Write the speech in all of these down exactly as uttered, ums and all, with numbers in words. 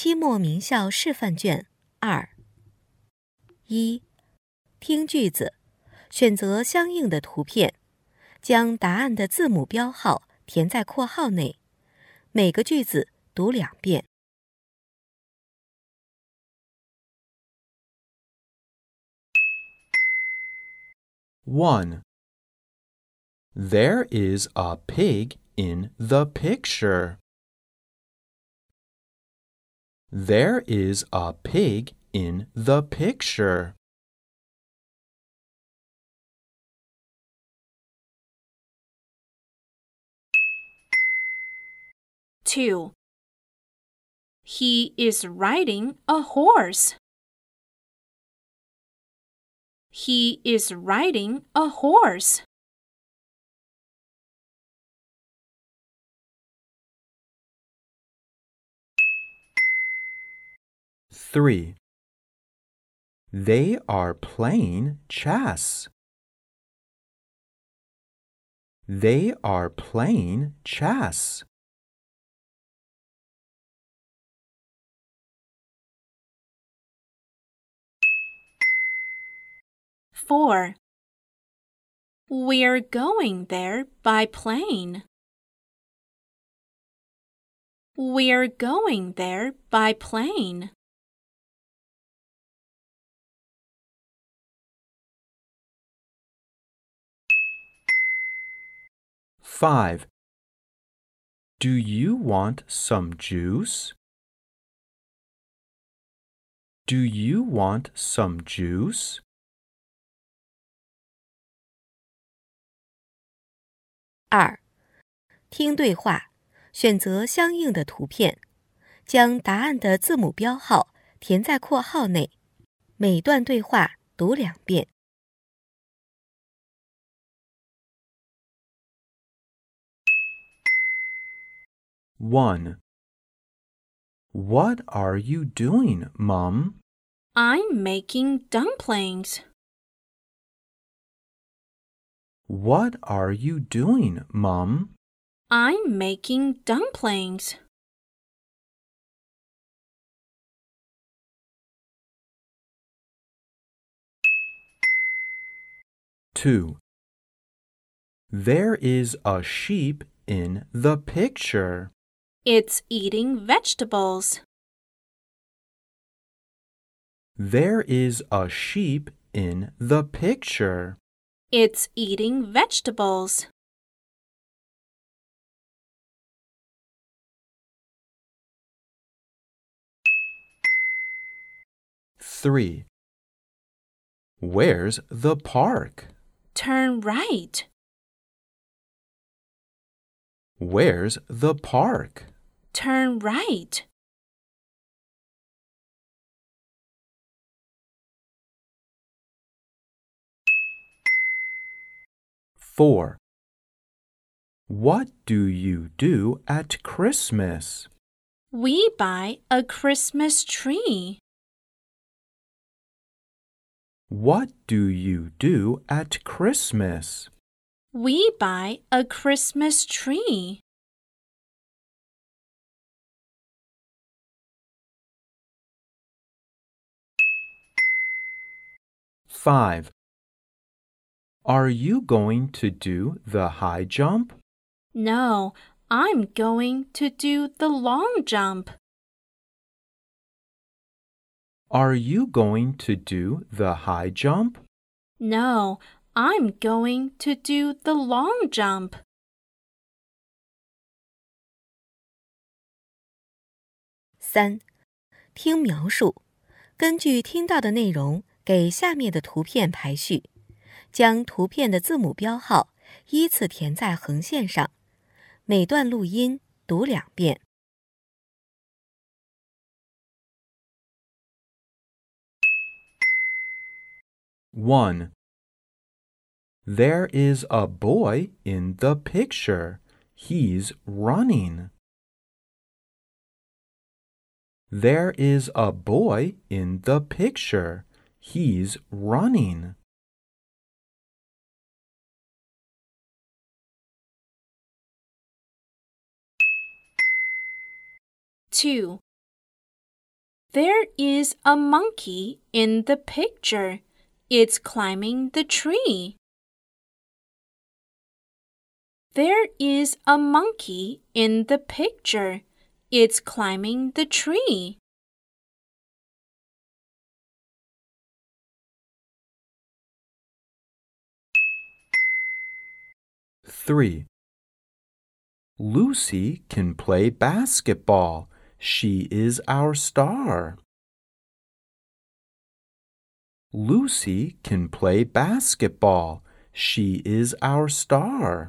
期末名校示范卷二。一、听句子，选择相应的图片，将答案的字母标号填在括号内，每个句子读两遍。 one. There is a pig in the picture. There is a pig in the picture. two. He is riding a horse. He is riding a horse. three. They are playing chess. They are playing chess. four. We're going there by plane. We're going there by plane. five. Do you want some juice? Do you want some juice? 二、听对话，选择相应的图片，将答案的字母标号填在括号内，每段对话读两遍。 one. What are you doing, Mom? I'm making dumplings. What are you doing, Mom? I'm making dumplings. two. There is a sheep in the picture. It's eating vegetables. There is a sheep in the picture. It's eating vegetables. three. Where's the park? Turn right. Where's the park? Turn right. four. What do you do at Christmas? We buy a Christmas tree. What do you do at Christmas? We buy a Christmas tree. five. Are you going to do the high jump? No, I'm going to do the long jump. Are you going to do the high jump? No, I'm going to do the long jump. 三、听描述，根据听到的内容给下面的图片排序，将图片的字母标号依次填在横线上，每段录音读两遍。 one. There is a boy in the picture. He's running. There is a boy in the picture. He's running. two. There is a monkey in the picture. It's climbing the tree. There is a monkey in the picture. It's climbing the tree. three. Lucy can play basketball. She is our star. Lucy can play basketball. She is our star.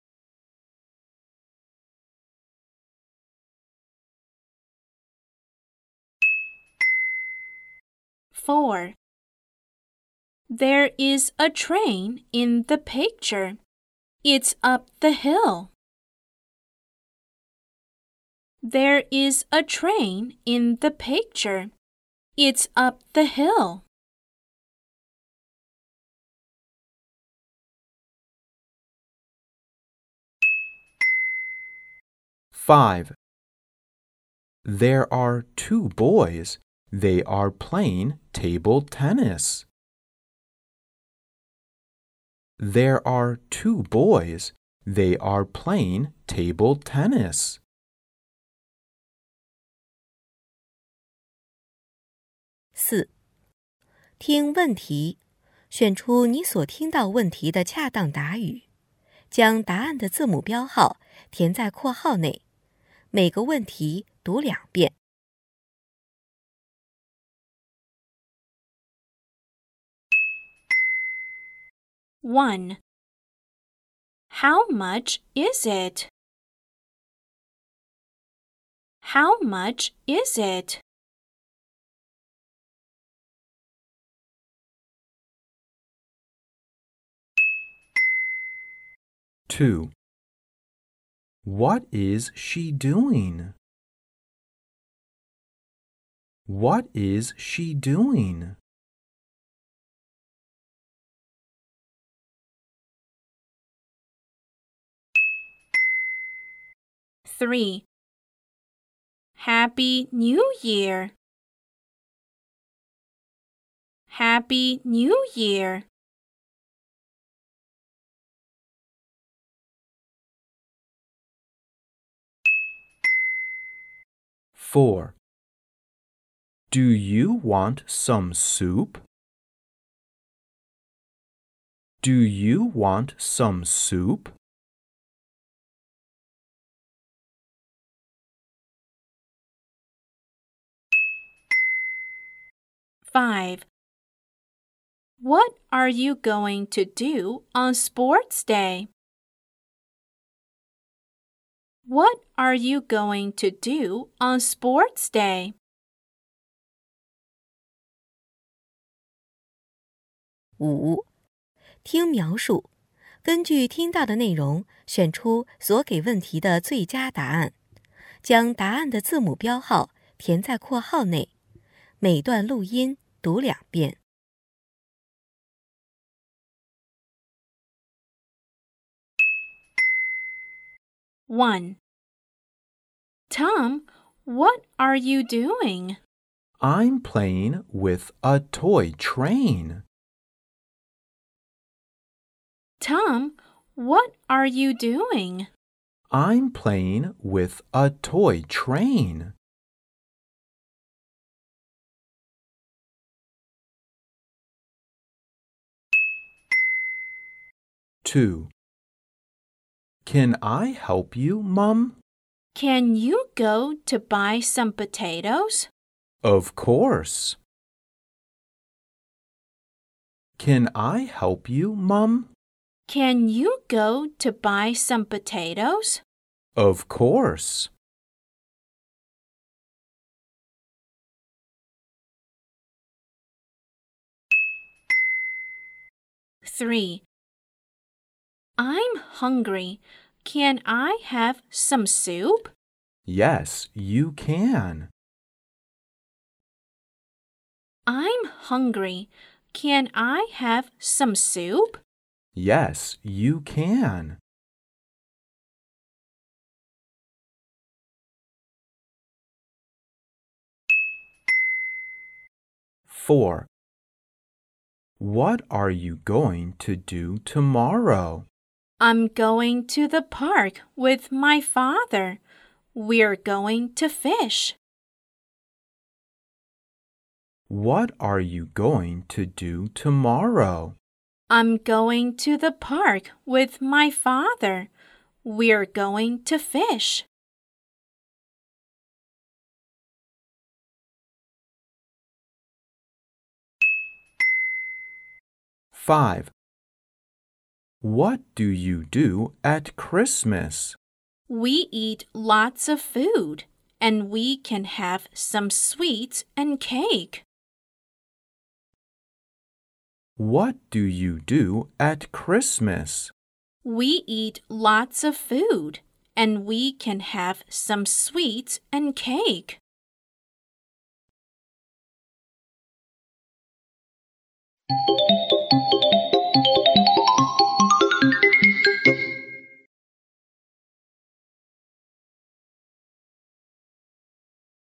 four. There is a train in the picture. It's up the hill. There is a train in the picture. It's up the hill. five. There are two boys. They are playing table tennis. There are two boys. They are playing table tennis. 四、听问题，选出你所听到问题的恰当答语，将答案的字母标号填在括号内，每个问题读两遍。 one. How much is it? How much is it? two. What is she doing? What is she doing? three. Happy New Year. Happy New Year. four. Do you want some soup? Do you want some soup? five. What are you going to do on Sports Day? What are you going to do on Sports Day? 五、听描述，根据听到的内容选出所给问题的最佳答案，将答案的字母标号填在括号内，每段录音读两遍。 one. Tom, what are you doing? I'm playing with a toy train. Tom, what are you doing? I'm playing with a toy train. two. Can I help you, Mum? Can you go to buy some potatoes? Of course. Can I help you, Mum? Can you go to buy some potatoes? Of course. three. I'm hungry. Can I have some soup? Yes, you can. I'm hungry. Can I have some soup? Yes, you can. four. What are you going to do tomorrow? I'm going to the park with my father. We're going to fish. What are you going to do tomorrow? I'm going to the park with my father. We're going to fish. five. What do you do at Christmas? We eat lots of food, and we can have some sweets and cake. What do you do at Christmas? We eat lots of food, and we can have some sweets and cake.